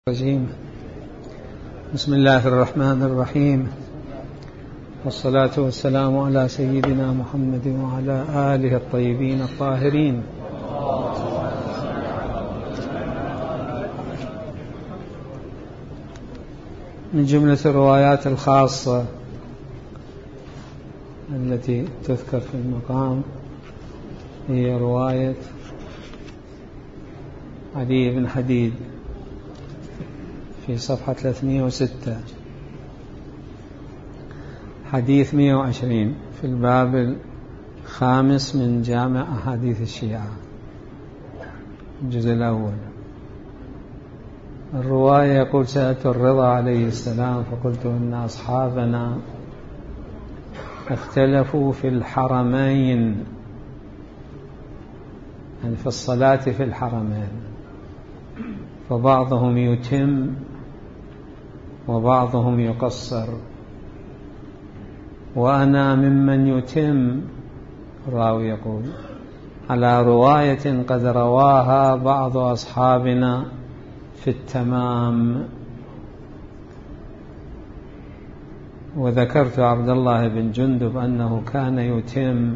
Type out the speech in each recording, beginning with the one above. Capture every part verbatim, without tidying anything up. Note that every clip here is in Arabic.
الرجيم. بسم الله الرحمن الرحيم، والصلاة والسلام على سيدنا محمد وعلى آله الطيبين الطاهرين. من جملة الروايات الخاصة التي تذكر في المقام هي رواية علي بن حديد في صفحة ثلاثمائة وستة، حديث مئة وعشرين في الباب الخامس من جامع أحاديث الشيعة، الجزء الأول. الرواية يقول: سألت الرضا عليه السلام فقلت إن أصحابنا اختلفوا في الحرمين، يعني في الصلاة في الحرمين، فبعضهم يتم وبعضهم يقصر، وأنا ممن يتم. راوي يقول: على رواية قد رواها بعض أصحابنا في التمام. وذكرت عبد الله بن جندب أنه كان يتم.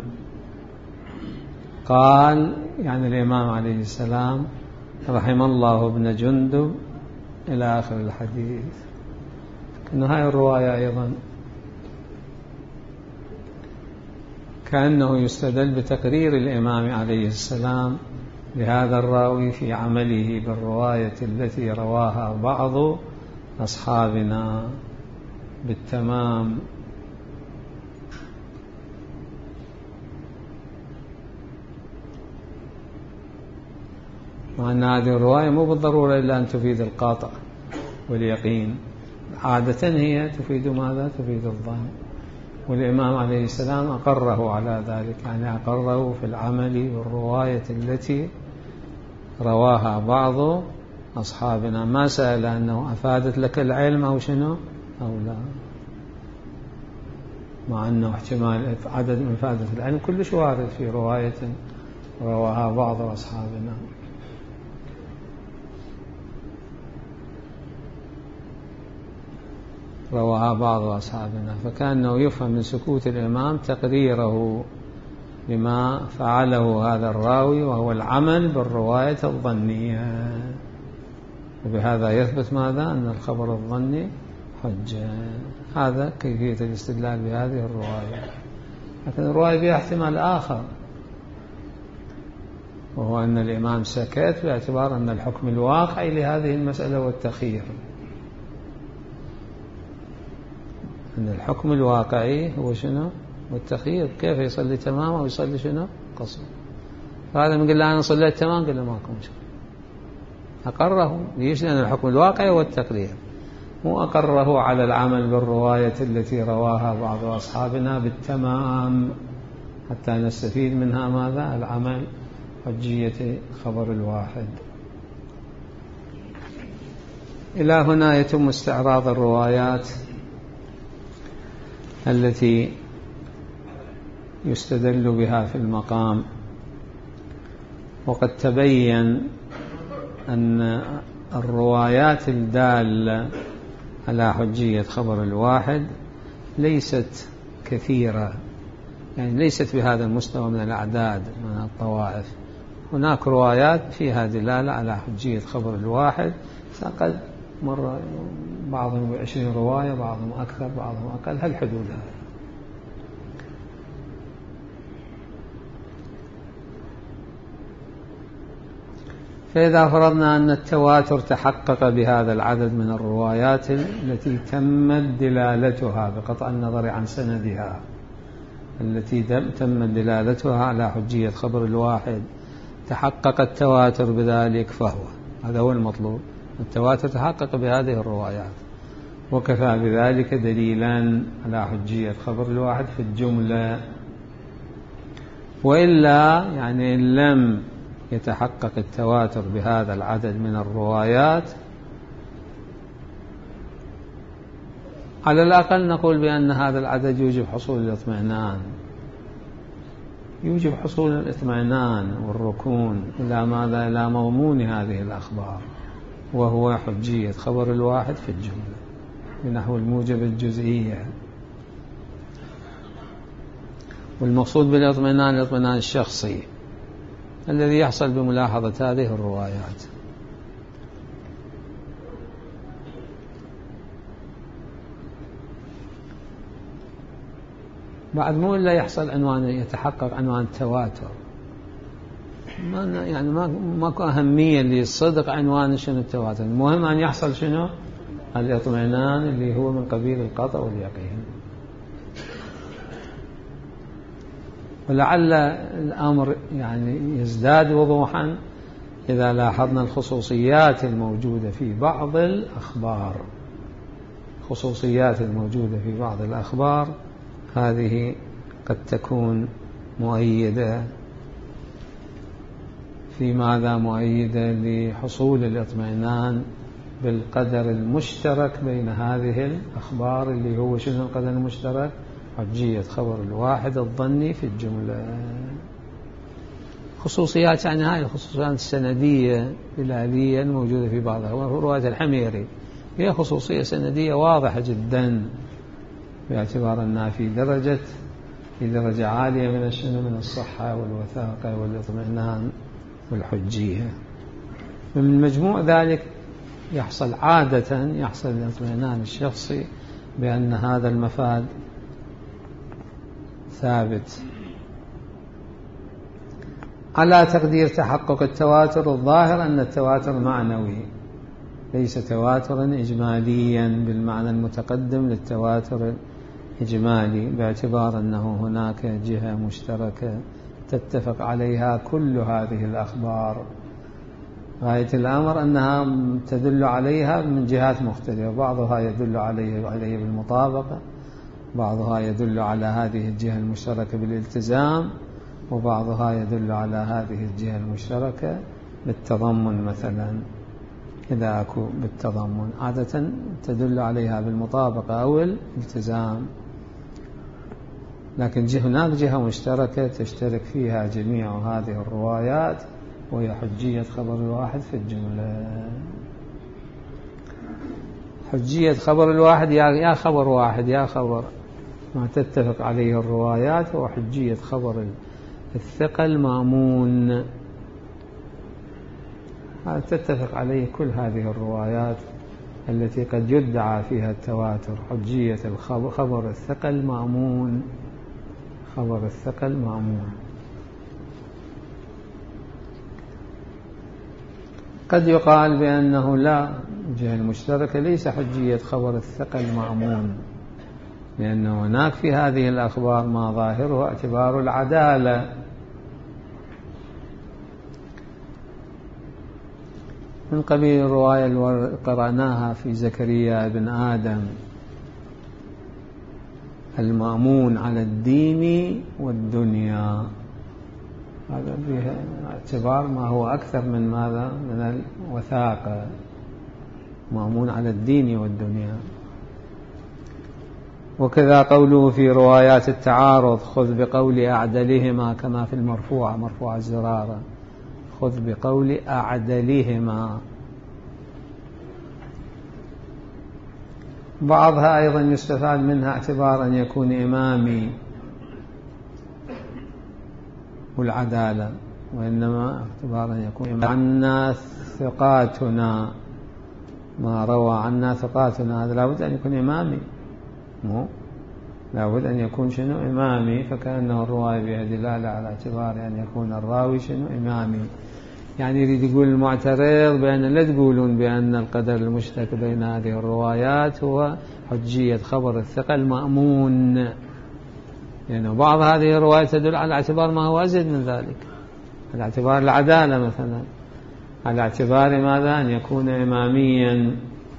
قال يعني الإمام عليه السلام: رحم الله ابن جندب، إلى آخر الحديث. إن هاي الرواية أيضا كأنه يستدل بتقرير الإمام عليه السلام لهذا الراوي في عمله بالرواية التي رواها بعض أصحابنا بالتمام. مع أن هذه الرواية مو بالضرورة إلا أن تفيد القاطع واليقين، عادة هي تفيد ماذا؟ تفيد الظن. والإمام عليه السلام أقره على ذلك، يعني أقره في العمل بالرواية التي رواها بعض أصحابنا. ما سأل أنه أفادت لك العلم أو شنو أو لا، مع أنه احتمال عدد من فائدة العلم كلش وارد في رواية رواها بعض أصحابنا. رواها بعض أصحابنا، فكأنه يفهم من سكوت الإمام تقريره لما فعله هذا الراوي، وهو العمل بالرواية الظنية. وبهذا يثبت ماذا؟ أن الخبر الظني حجة. هذا كيفية الاستدلال بهذه الرواية. لكن الرواية فيها احتمال آخر، وهو أن الإمام سكت باعتبار أن الحكم الواقعي لهذه المسألة والتخيير، أن الحكم الواقعي هو شنو؟ والتخيير. كيف يصلي تمام أو يصلي شنو؟ قصر. فهذا من قال له أنا صليت تمام، قال له ماكو مشكلة، أقره. ليش؟ لأن الحكم الواقعي هو التقرير، مو أقره على العمل بالرواية التي رواها بعض أصحابنا بالتمام، حتى نستفيد منها ماذا؟ العمل حجية خبر الواحد. إلى هنا يتم استعراض الروايات التي يستدل بها في المقام. وقد تبين أن الروايات الدالة على حجية خبر الواحد ليست كثيرة، يعني ليست بهذا المستوى من الأعداد من الطوائف. هناك روايات فيها دلالة على حجية خبر الواحد، فقد مرة بعضهم بعشرين رواية، بعضهم أكثر بعضهم أقل، هالحدود هذه. فإذا فرضنا أن التواتر تحقق بهذا العدد من الروايات التي تمت دلالتها بقطع النظر عن سندها، التي تمت دلالتها على حجية خبر الواحد، تحقق التواتر بذلك، فهو هذا هو المطلوب. التواتر تحقق بهذه الروايات، وكفى بذلك دليلا على حجية خبر الواحد في الجملة. وإلا يعني إن لم يتحقق التواتر بهذا العدد من الروايات، على الأقل نقول بأن هذا العدد يوجب حصول الاطمئنان، يوجب حصول الاطمئنان والركون إلى ماذا؟ إلى مضمون هذه الأخبار. وهو حجية خبر الواحد في الجملة بنحو الموجب الجزئية. والمقصود بالاطمئنان الاطمئنان الشخصي الذي يحصل بملاحظة هذه الروايات. بعد مو إلا يحصل عنوان يتحقق عنوان التواتر، ما يعني ما ماكو أهمية للصدق عنوان شنو التواتر، المهم أن يحصل شنو الاطمئنان اللي هو من قبيل القطع واليقين. ولعل الأمر يعني يزداد وضوحا إذا لاحظنا الخصوصيات الموجودة في بعض الأخبار. خصوصيات الموجودة في بعض الأخبار هذه قد تكون مؤيدة في ماذا؟ مؤيدة لحصول الاطمئنان بالقدر المشترك بين هذه الأخبار اللي هو شنو القدر المشترك؟ حجية خبر الواحد الظني في الجملة. خصوصيات يعني هاي الخصوصيات السندية الهلالية الموجودة في بعضها. رواية الحميري هي خصوصية سندية واضحة جدا باعتبار أنها في درجة في درجة عالية من الشنو من الصحة والوثاقة والاطمئنان والحجية. من مجموع ذلك يحصل عادة يحصل الاطمئنان الشخصي بأن هذا المفاد ثابت. على تقدير تحقق التواتر الظاهر أن التواتر معنوي ليس تواترا إجماليا بالمعنى المتقدم للتواتر الإجمالي، باعتبار أنه هناك جهة مشتركة تتفق عليها كل هذه الأخبار. غاية الأمر أنها تدل عليها من جهات مختلفة، بعضها يدل عليه عليه بالمطابقة، بعضها يدل على هذه الجهة المشتركة بالالتزام، وبعضها يدل على هذه الجهة المشتركة بالتضمن. مثلا إذا أكو بالتضمن عادة تدل عليها بالمطابقة أو الالتزام، لكن هناك جهة مشتركة تشترك فيها جميع هذه الروايات وهي حجية خبر الواحد في الجملة. حجية خبر الواحد يا خبر واحد يا خبر ما تتفق عليه الروايات هو حجية خبر الثقة المأمون، تتفق عليه كل هذه الروايات التي قد يدعى فيها التواتر. حجية الخبر خبر الثقة المأمون خبر الثقة المأمون. قد يقال بأنه لا، الجهة المشتركة ليس حجية خبر الثقة المأمون، لأن هناك في هذه الأخبار ما ظاهره اعتبار العدالة، من قبيل الرواية اللي قرأناها في زكريا بن آدم المأمون على الدين والدنيا، هذا فيها اعتبار ما هو أكثر من ماذا؟ من الوثاقة، مأمون على الدين والدنيا. وكذا قوله في روايات التعارض خذ بقول أعدلهما كما في المرفوع مرفوع الزرارة، خذ بقول أعدلهما. بعضها أيضا يستفاد منها اعتبار أن يكون إمامي والعدالة، وإنما اعتبار أن يكون عنا ثقاتنا، ما روى عنا ثقاتنا هذا لابد أن يكون إمامي، مو لابد أن يكون شنو إمامي، فكأنه الرواية بها دلالة على اعتبار أن يكون الراوي شنو إمامي. يعني يريد يقول المعترض بأن لا تقولون بأن القدر المشترك بين هذه الروايات هو حجية خبر الثقة المأمون، لأن يعني بعض هذه الروايات تدل على اعتبار ما هو أزيد من ذلك، على اعتبار العدالة مثلا، على اعتبار ماذا؟ أن يكون إماميا،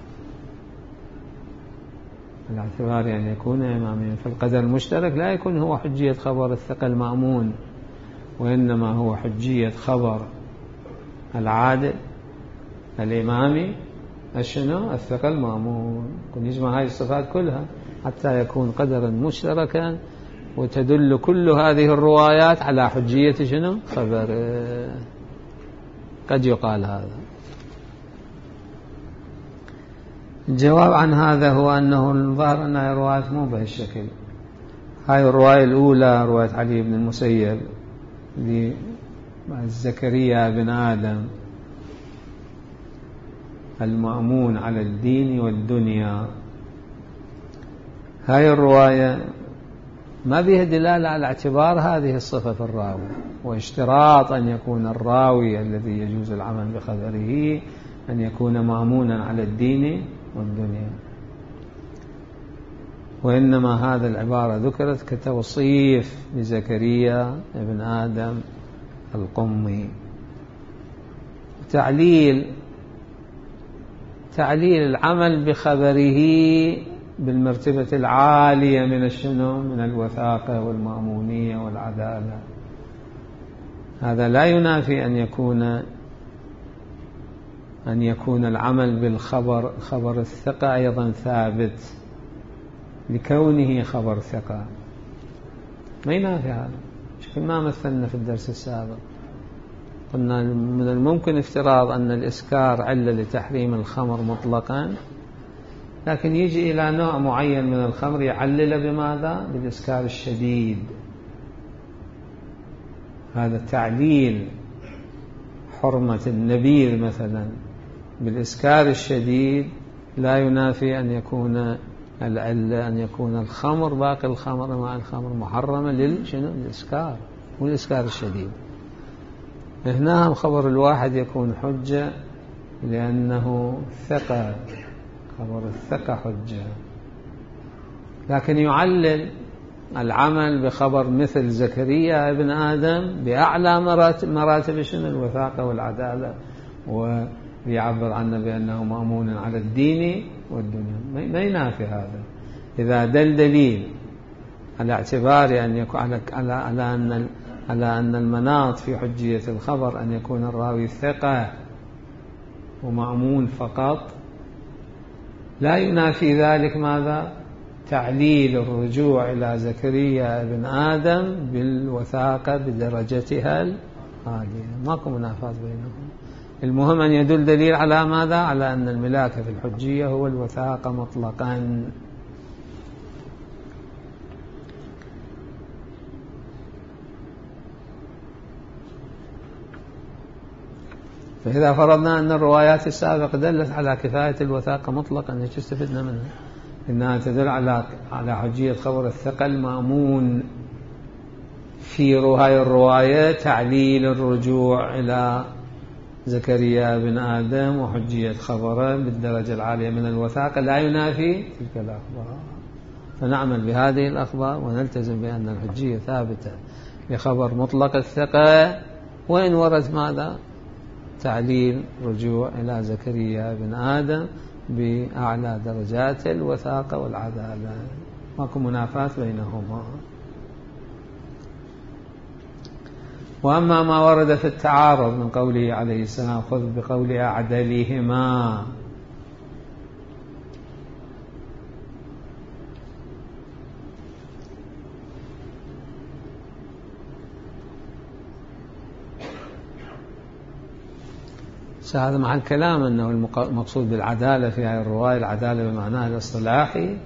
على اعتبار أن يكون إماميا. فالقدر المشترك لا يكون هو حجية خبر الثقة المأمون، وإنما هو حجية خبر العادل الإمامي الشنو الثقة المأمون. كن يجمع هذه الصفات كلها حتى يكون قدرا مشتركا، وتدل كل هذه الروايات على حجية شنو خبر. قد يقال هذا. الجواب عن هذا هو أنه الظاهر أن الروايات مو بهالشكل. هاي الرواية الأولى رواية علي بن المسيب لزكريا بن آدم المأمون على الدين والدنيا، هاي الرواية ما بها دلالة على اعتبار هذه الصفة في الراوي واشتراط أن يكون الراوي الذي يجوز العمل بخبره أن يكون مأمونا على الدين والدنيا، وإنما هذا العبارة ذكرت كتوصيف لزكريا ابن آدم القمي. تعليل تعليل العمل بخبره بالمرتبة العالية من الشنو من الوثاقة والمأمونية والعدالة، هذا لا ينافي أن يكون أن يكون العمل بالخبر خبر الثقة أيضا ثابت لكونه خبر ثقة، ما ينافي هذا. شكل ما مثلنا في الدرس السابق قلنا من الممكن افتراض أن الإسكار علة لتحريم الخمر مطلقا، لكن يجي إلى نوع معين من الخمر يعلل بماذا؟ بالإسكار الشديد. هذا تعليل حرمة النبيذ مثلا بالإسكار الشديد لا ينافي أن يكون العلة أن يكون الخمر باقي الخمر مع الخمر محرمة للإسكار والإسكار الشديد. هنا خبر الواحد يكون حجة لأنه ثقة، خبر الثقة حجة، لكن يعلل العمل بخبر مثل زكريا ابن آدم بأعلى مراتب, مراتب شنو الوثاقة والعدالة، ويعبر عنه بأنه مأمون على الدين والدنيا. ما ينافي هذا إذا دل دليل على اعتبار أن يكون على, على, على, أن على أن المناط في حجية الخبر أن يكون الراوي ثقة ومأمون فقط، لا ينافي ذلك ماذا؟ تعليل الرجوع إلى زكريا ابن آدم بالوثاقة بدرجتها العالية، ماكو منافاة بينهم. المهم أن يدل دليل على ماذا؟ على أن الملاك في الحجية هو الوثاقة مطلقا. فإذا فرضنا أن الروايات السابقة دلت على كفاية الوثاقة مطلقا، ايش استفدنا منها؟ إنها تدل على على حجية خبر الثقة المأمون. في هاي الرواية تعليل الرجوع إلى زكريا بن آدم وحجية خبره بالدرجة العالية من الوثاقة لا ينافي تلك الأخبار، فنعمل بهذه الأخبار ونلتزم بأن الحجية ثابتة لخبر مطلق الثقة، وإن ورد ماذا؟ تعليل رجوع إلى زكريا بن آدم بأعلى درجات الوثاقة والعدالة، ماكو منافاة بينهما. وأما ما ورد في التعارض من قوله عليه السلام خذ بقول أعدلهما، هذا مع الكلام أنه المقصود بالعدالة في هذه الرواية العدالة بمعناها الاصطلاحي،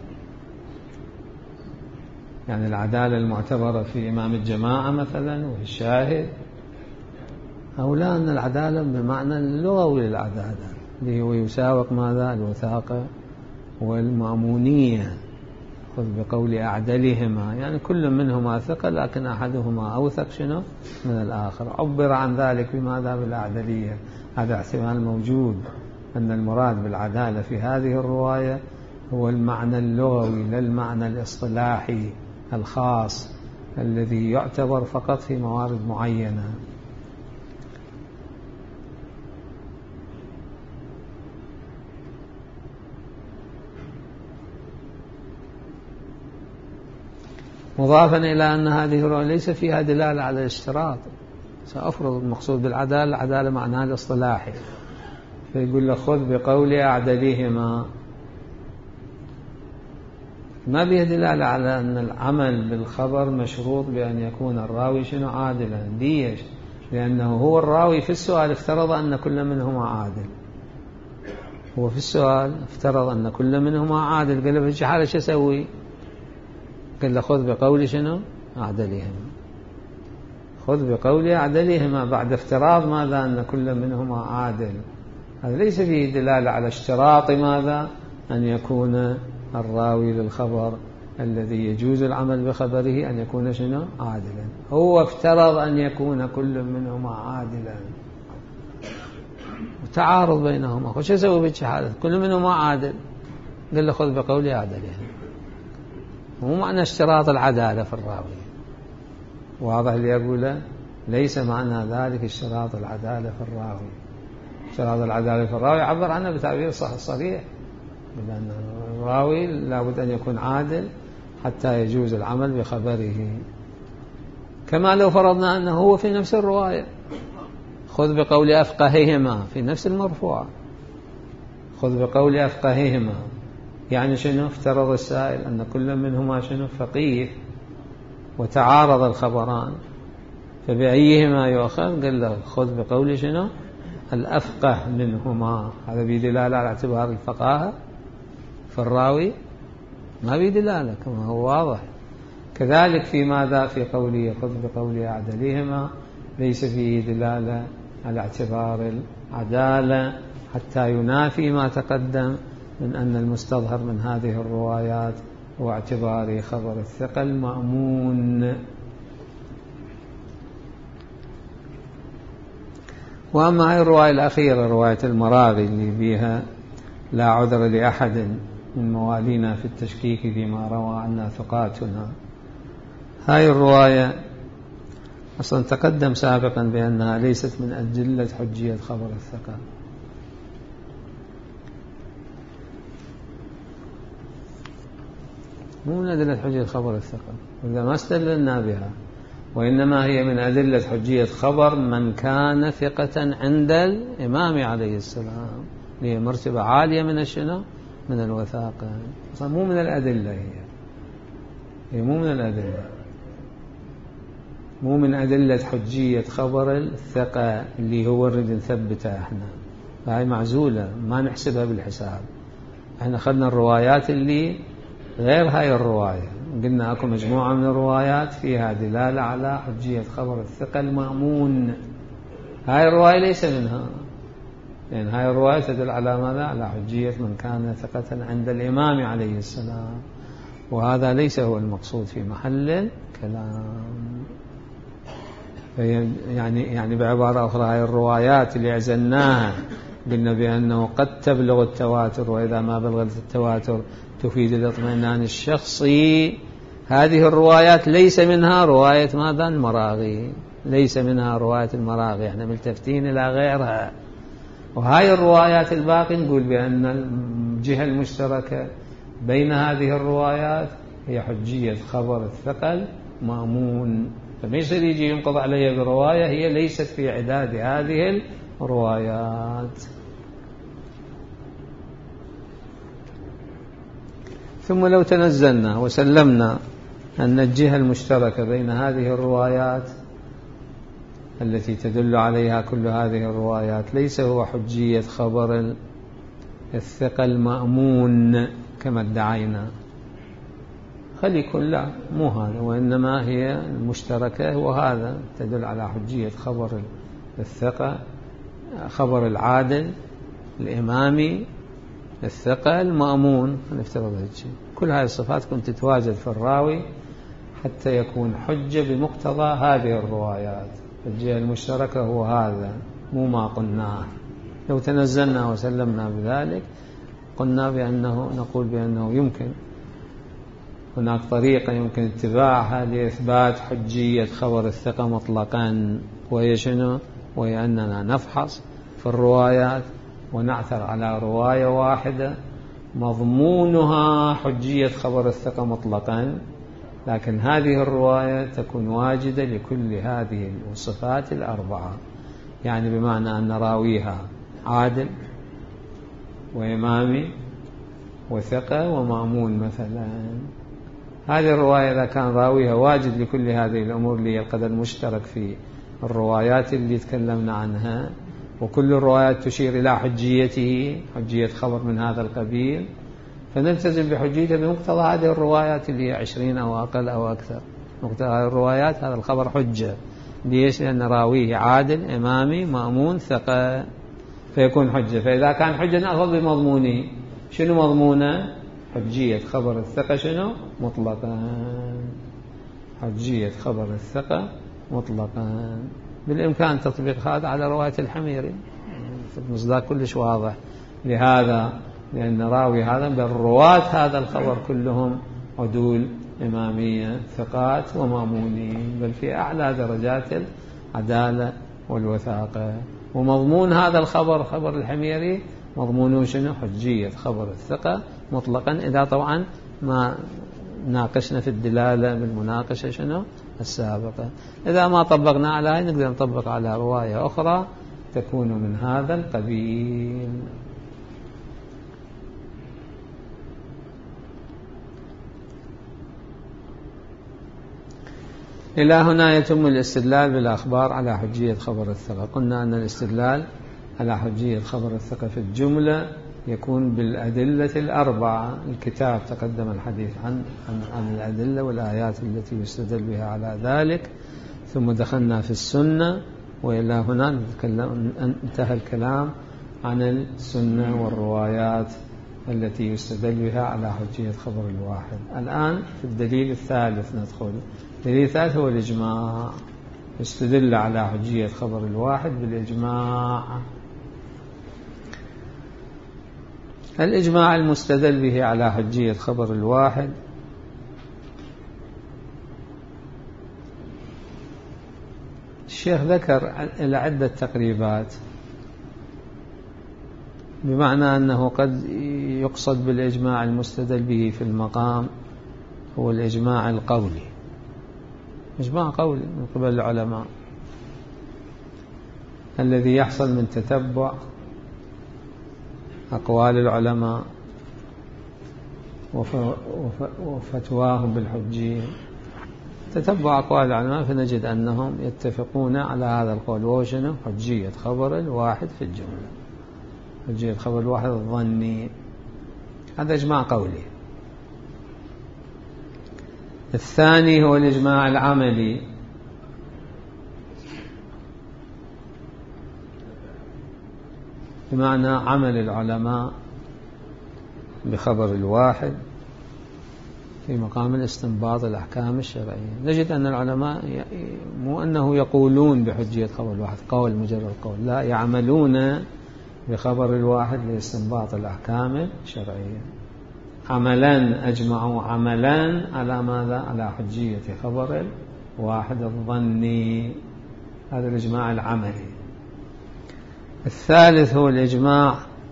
يعني العدالة المعتبرة في إمام الجماعة مثلا وفي الشاهد، أو لا أن العدالة بمعنى اللغوي للعدالة اللي هو يساوق ماذا؟ الوثاقة والمأمونية. خذ بقول أعدلهما يعني كل منهما ثقة لكن أحدهما أوثق شنو من الآخر، عبر عن ذلك بماذا؟ بالأعدلية. هذا احتمال موجود أن المراد بالعدالة في هذه الرواية هو المعنى اللغوي لا المعنى الاصطلاحي الخاص الذي يعتبر فقط في موارد معينة. مضافا إلى أن هذه الرواية ليس فيها دلالة على الاشتراط، سأفرض المقصود بالعدالة العدالة معناها الاصطلاحي، فيقول له خذ بقول أعدلهما، ما بيه دلالة على أن العمل بالخبر مشروط بأن يكون الراوي شنو عادلا. ليش؟ لأنه هو الراوي في السؤال افترض أن كل منهما عادل، هو في السؤال افترض أن كل منهما عادل، قال له في الحالة شو أسوي؟ قال له خذ بقول شنو؟ أعدلهما. خذ بقول أعدلهما بعد افتراض ماذا؟ أن كل منهما عادل. هذا ليس فيه دلالة على اشتراط ماذا؟ أن يكون الراوي للخبر الذي يجوز العمل بخبره أن يكون شنو؟ عادلا. هو افترض أن يكون كل منهما عادلا، وتعارض بينهما، وش يسوي بالشهادة؟ كل منهما عادل، قال له خذ بقولي عدلهم. مو معنى اشتراط العدالة في الراوي، واضح اللي أقوله؟ ليس معنى ذلك اشتراط العدالة في الراوي. اشتراط العدالة في الراوي عبر عنه بتعبير صح صريح، بأن الراوي لابد أن يكون عادل حتى يجوز العمل بخبره. كما لو فرضنا أنه هو في نفس الرواية، خذ بقول أفقههما في نفس المرفوع، خذ بقول أفقههما، يعني شنو؟ افترض السائل أن كل منهما شنو؟ فقيه، وتعارض الخبران، فبأيهما يؤخذ؟ قال له خذ بقول شنو؟ الأفقه منهما. هذا بدلالة على اعتبار الفقاهة في الراوي؟ ما بدلالة كما هو واضح. كذلك في ماذا؟ في قوله خذ بقول أعدلهما ليس فيه دلالة على اعتبار العدالة حتى ينافي ما تقدم من أن المستظهر من هذه الروايات هو اعتبار خبر الثقة المأمون. وأما هذه الرواية الأخيرة، رواية المراغي اللي بها لا عذر لأحد من موالينا في التشكيك فيما روى عنا ثقاتنا، هاي الرواية أصلا تقدم سابقا بأنها ليست من أدلة حجية خبر الثقة. مو من أدلة حجية خبر الثقة، إذا ما استدللنا بها، وإنما هي من أدلة حجية خبر من كان ثقة عند الإمام عليه السلام، هي مرتبة عالية من الشنو؟ من الوثاقة. أصلا مو من الأدلة، هي هي مو من الأدلة، مو من أدلة حجية خبر الثقة اللي هو نريد نثبتها احنا، فهي معزولة ما نحسبها بالحساب. احنا أخذنا الروايات اللي غير هاي الرواية، قلنا أكو مجموعة من الروايات فيها دلالة على حجية خبر الثقة المأمون، هاي الرواية ليس منها، لأن يعني هاي الرواية تدل على ماذا؟ على حجية من كان ثقة عند الإمام عليه السلام، وهذا ليس هو المقصود في محل الكلام. يعني يعني بعبارة أخرى هاي الروايات اللي عزلناها قلنا بأنه قد تبلغ التواتر، وإذا ما بلغت التواتر تفيد الاطمئنان الشخصي، هذه الروايات ليس منها رواية ماذا؟ المراغي، ليس منها رواية المراغي، احنا ملتفتين إلى غيرها. وهاي الروايات الباقي نقول بأن الجهة المشتركة بين هذه الروايات هي حجية خبر الثقل مأمون، فما يصير يجي ينقض عليها برواية هي ليست في عداد هذه الروايات. ثم لو تنزلنا وسلمنا أن الجهة المشتركة بين هذه الروايات التي تدل عليها كل هذه الروايات ليس هو حجية خبر الثقة المأمون كما ادعينا، خلي يكون لا مو هذا، وإنما هي المشتركة، وهذا تدل على حجية خبر الثقة، خبر العادل الإمامي الثقة المأمون، نفترض هذا الشيء. كل هذه الصفات كنت تتواجد في الراوي حتى يكون حجة بمقتضى هذه الروايات. الجهة المشتركة هو هذا، مو ما قلناه. لو تنزلنا وسلمنا بذلك قلنا بأنه نقول بأنه يمكن هناك طريقة يمكن اتباعها لإثبات حجية خبر الثقة مطلقا، وهي شنو؟ وهي أننا نفحص في الروايات ونعثر على رواية واحدة مضمونها حجية خبر الثقة مطلقا، لكن هذه الرواية تكون واجدة لكل هذه الصفات الأربعة، يعني بمعنى أن راويها عادل وإمامي وثقة ومأمون مثلا. هذه الرواية إذا كان راويها واجد لكل هذه الأمور اللي هي القدر المشترك في الروايات اللي تكلمنا عنها، وكل الروايات تشير إلى حجيته، حجية خبر من هذا القبيل، فنلتزم بحجيته بمقتضى هذه الروايات اللي هي عشرين أو أقل أو أكثر. مقتضى هذه الروايات هذا الخبر حجة. ليش؟ لأن راويه عادل إمامي مأمون ثقة، فيكون حجة. فإذا كان حجة نأخذ بمضمونه. شنو مضمونه؟ حجية خبر الثقة شنو؟ مطلقا. حجية خبر الثقة مطلقا. بالإمكان تطبيق هذا على رواية الحميري، مصداق كلش واضح لهذا، لأن راوي هذا بل رواة هذا الخبر كلهم عدول إمامية ثقات ومأمونين، بل في أعلى درجات العدالة والوثاقة. ومضمون هذا الخبر خبر الحميري مضمونه شنو؟ حجية خبر الثقة مطلقا، إذا طبعا ما ناقشنا في الدلالة بالمناقشة شنو السابقة. إذا ما طبقنا على هاي نقدر نطبق على رواية أخرى تكون من هذا القبيل. إلى هنا يتم الاستدلال بالأخبار على حجية خبر الثقة. قلنا أن الاستدلال على حجية خبر الثقة في الجملة يكون بالأدلة الأربعة. الكتاب تقدم الحديث عن, عن, عن الأدلة والآيات التي يستدل بها على ذلك، ثم دخلنا في السنة، وإلى هنا انتهى الكلام عن السنة والروايات التي يستدل بها على حجية خبر الواحد. الآن في الدليل الثالث ندخل. الدليل الثالث هو الإجماع. يستدل على حجية خبر الواحد بالإجماع. الإجماع المستدل به على حجية خبر الواحد الشيخ ذكر إلى عدة تقريبات، بمعنى أنه قد يقصد بالإجماع المستدل به في المقام هو الإجماع القولي، إجماع قولي من قبل العلماء الذي يحصل من تتبع أقوال العلماء وفتواهم بالحجية. تتبع أقوال العلماء فنجد أنهم يتفقون على هذا القول، وهو شنو؟ حجية خبر الواحد في الجملة، حجية خبر الواحد الظني. هذا إجماع قولي. الثاني هو الإجماع العملي، بمعنى عمل العلماء بخبر الواحد في مقام الاستنباط الأحكام الشرعية. نجد أن العلماء مو أنه يقولون بحجية خبر الواحد قول مجرد قول، لا، يعملون بخبر الواحد لاستنباط الأحكام الشرعية. عملا أجمعوا عملا على ماذا؟ على حجية خبر الواحد الظني. هذا الإجماع العملي. الثالث هو الإجماع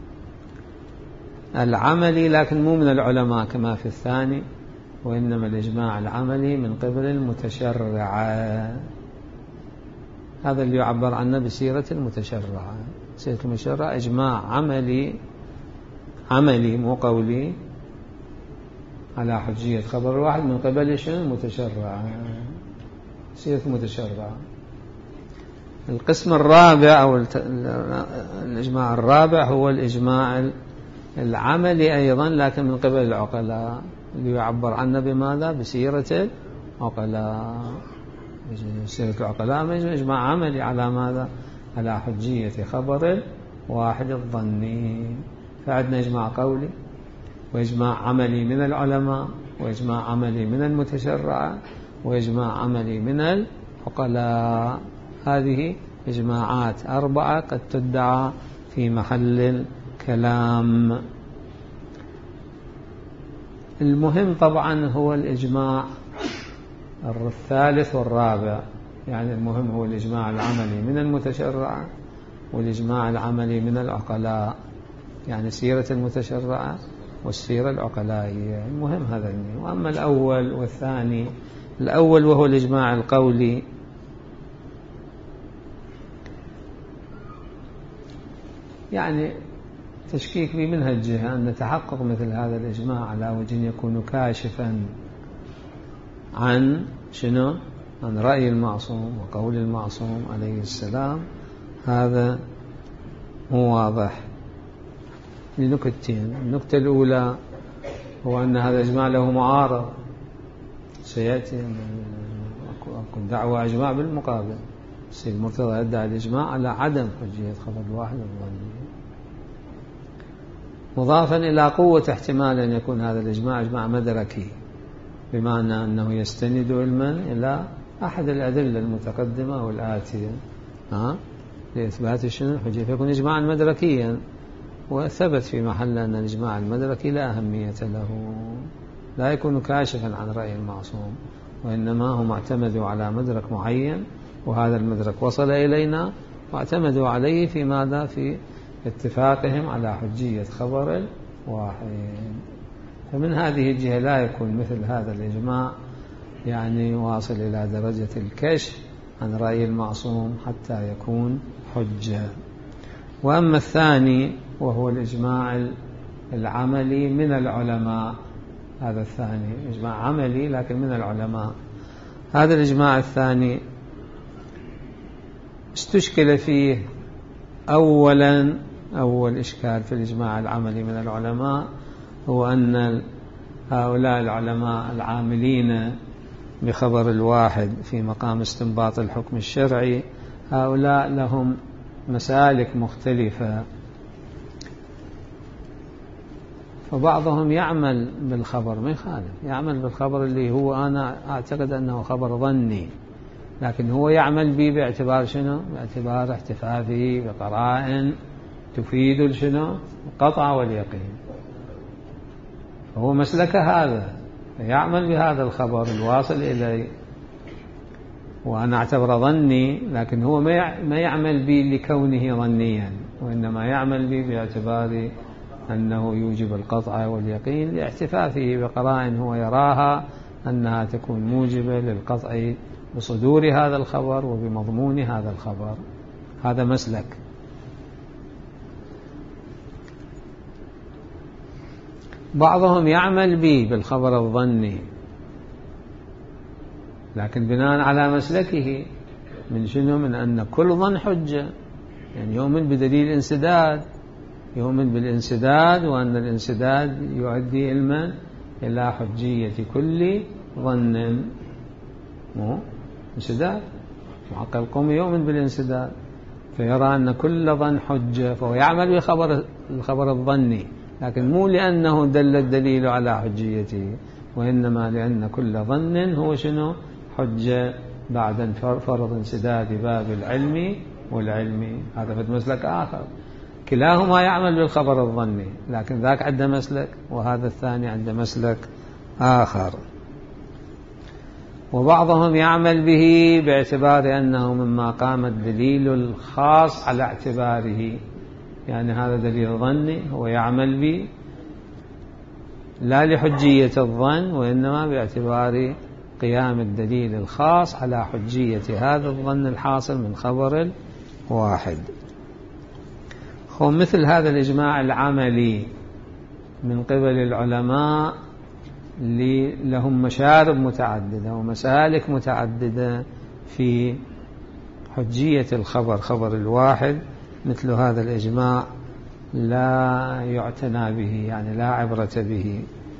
العملي، لكن مو من العلماء كما في الثاني، وإنما الإجماع العملي من قبل المتشرعة. هذا اللي يعبر عنه بسيرة المتشرعة. سيرة المتشرعة إجماع عملي، عملي مو قولي، على حجية خبر الواحد من قبل شنو؟ المتشرعة، سيرة المتشرعة. القسم الرابع أو الإجماع الرابع هو الإجماع العملي أيضا، لكن من قبل العقلاء، اللي يعبر عنه بماذا؟ بسيرة العقلاء. سيرة العقلاء إجماع عملي على ماذا؟ على حجية خبر واحد الظني. فعندنا إجماع قولي وإجماع عملي من العلماء وإجماع عملي من المتشرعة وإجماع عملي من العقلاء. هذه إجماعات أربعة قد تدعى في محل الكلام. المهم طبعا هو الإجماع الثالث والرابع، يعني المهم هو الإجماع العملي من المتشرعة والإجماع العملي من العقلاء، يعني سيرة المتشرعة والسيرة العقلائية. المهم هذا. وأما الأول والثاني، الأول وهو الإجماع القولي، يعني تشكيك بي من هالجهة أن تحقق مثل هذا الإجماع على وجه يكون كاشفا عن شنو؟ عن رأي المعصوم وقول المعصوم عليه السلام. هذا مو واضح لنكتتين. النكتة الأولى هو أن هذا الإجماع له معارض، سيأتي أكون دعوة إجماع بالمقابل، السيد المرتضى يدعي الإجماع على عدم حجية خبر الواحد الظني، مضافا إلى قوة احتمال أن يكون هذا الإجماع إجماع مدركي، بمعنى أنه يستند علما إلى أحد الأدلة المتقدمة والآتية ها لإثبات شنو الحجية، فيكون إجماعا مدركيا. وثبت في محل أن الإجماع المدركي لا أهمية له، لا يكون كاشفا عن رأي المعصوم، وإنما هم اعتمدوا على مدرك معين، وهذا المدرك وصل إلينا واعتمدوا عليه في ماذا؟ في اتفاقهم على حجية خبر الواحد. فمن هذه الجهة لا يكون مثل هذا الإجماع يعني واصل إلى درجة الكشف عن رأي المعصوم حتى يكون حجة. وأما الثاني وهو الإجماع العملي من العلماء، هذا الثاني إجماع عملي لكن من العلماء، هذا الإجماع الثاني استشكل فيه أولا أول إشكال في الإجماع العملي من العلماء هو أن هؤلاء العلماء العاملين بخبر الواحد في مقام استنباط الحكم الشرعي هؤلاء لهم مسالك مختلفة، فبعضهم يعمل بالخبر ما يخالف، يعمل بالخبر اللي هو أنا أعتقد أنه خبر ظني، لكن هو يعمل به باعتبار شنو؟ باعتبار احتفافه بقرائن تفيد شنو؟ القطع واليقين، فهو مسلك هذا، يعمل بهذا الخبر الواصل إليه وأنا أعتبر ظني، لكن هو ما يعمل به لكونه ظنيا، وإنما يعمل به باعتبار أنه يوجب القطع واليقين لاحتفافه بقرائن هو يراها أنها تكون موجبة للقطع بصدور هذا الخبر وبمضمون هذا الخبر. هذا مسلك. بعضهم يعمل به بالخبر الظني لكن بناء على مسلكه من شنو؟ من أن كل ظن حجة، يعني يؤمن بدليل الانسداد، يؤمن بالانسداد وأن الانسداد يؤدي علما إلى حجية كل ظن. مو انسداد، معقل القوم يؤمن بالانسداد فيرى أن كل ظن حجة، فهو يعمل بخبر الخبر الظني، لكن مو لأنه دل الدليل على حجيته، وإنما لأن كل ظن هو شنو؟ حجة بعد فرض انسداد باب العلم والعلم. هذا في مسلك آخر، كلاهما يعمل بالخبر الظني، لكن ذاك عنده مسلك وهذا الثاني عنده مسلك آخر. وبعضهم يعمل به باعتبار أنه مما قام الدليل الخاص على اعتباره، يعني هذا دليل ظني هو يعمل به لا لحجية الظن وإنما باعتبار قيام الدليل الخاص على حجية هذا الظن الحاصل من خبر واحد. مثل هذا الإجماع العملي من قبل العلماء لهم مشارب متعددة ومسالك متعددة في حجية الخبر خبر الواحد، مثل هذا الإجماع لا يعتنى به، يعني لا عبرة به.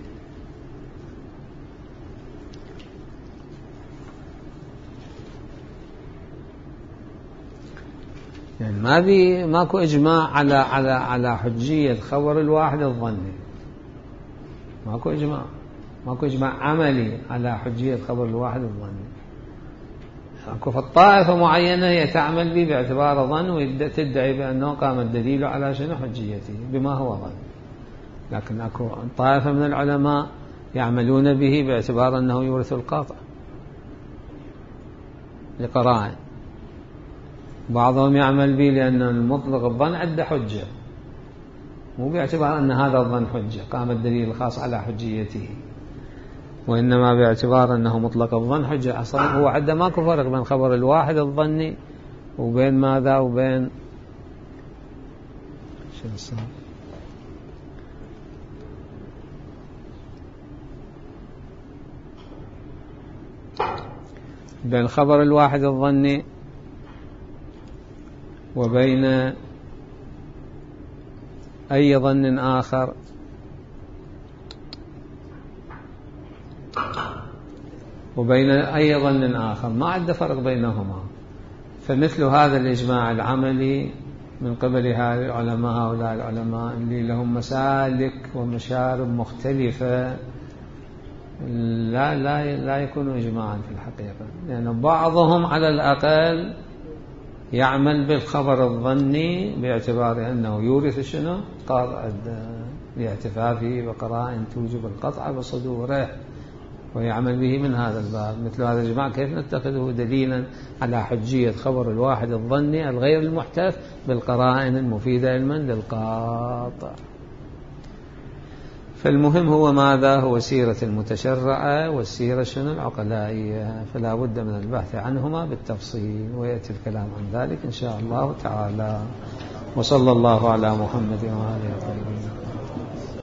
يعني ما بي ماكو إجماع على على على حجية خبر الواحد الظني، ماكو إجماع، ماكو إجماع عملي على حجية خبر الواحد الظني. أكو في الطائفة معينة هي تعمل به باعتبار ظن وتدعي بأنه قام الدليل على شنو حجيته بما هو ظن، لكن أكو طائفة من العلماء يعملون به باعتبار أنه يورث القاطع لقرائن. بعضهم يعمل به لأن المطلق الظن عنده حجة، مو باعتبار أن هذا الظن حجة قام الدليل الخاص على حجيته، وإنما باعتبار أنه مطلق الظن حجة. أصلا هو عنده ماكو فرق بين خبر الواحد الظني وبين ماذا وبين شو الصار بين الخبر الواحد الظني وبين أي ظن آخر وبين أي ظن آخر، ما عد فرق بينهما. فمثل هذا الإجماع العملي من قبل هؤلاء العلماء اللي لهم مسالك ومشارب مختلفة لا لا لا يكون إجماعا في الحقيقة، لأن يعني بعضهم على الأقل يعمل بالخبر الظني باعتبار أنه يورث شنو قاطع لاعتفافه بقرائن توجب القطع بصدوره، ويعمل به من هذا الباب. مثل هذا الإجماع كيف نتخذه دليلا على حجية خبر الواحد الظني الغير المحتف بالقرائن المفيدة علما للقاطع؟ فالمهم هو ماذا؟ هو سيرة المتشرعة والسيرة شنو العقلائية، فلا بد من البحث عنهما بالتفصيل، ويأتي الكلام عن ذلك إن شاء الله تعالى. وصلى الله على محمد وآله وصحبه.